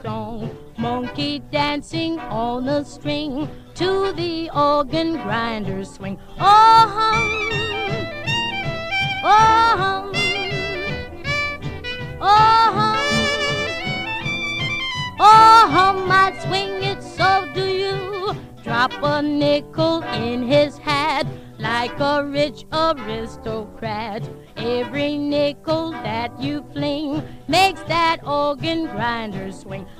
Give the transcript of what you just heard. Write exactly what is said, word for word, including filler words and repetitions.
song. Monkey dancing on a string to the organ grinder swing. Oh hum, oh hum, oh hum, oh hum, I swing it, so do you. Drop a nickel in his hat like a rich aristocrat. Every nickel that you fling makes that organ grinder swing.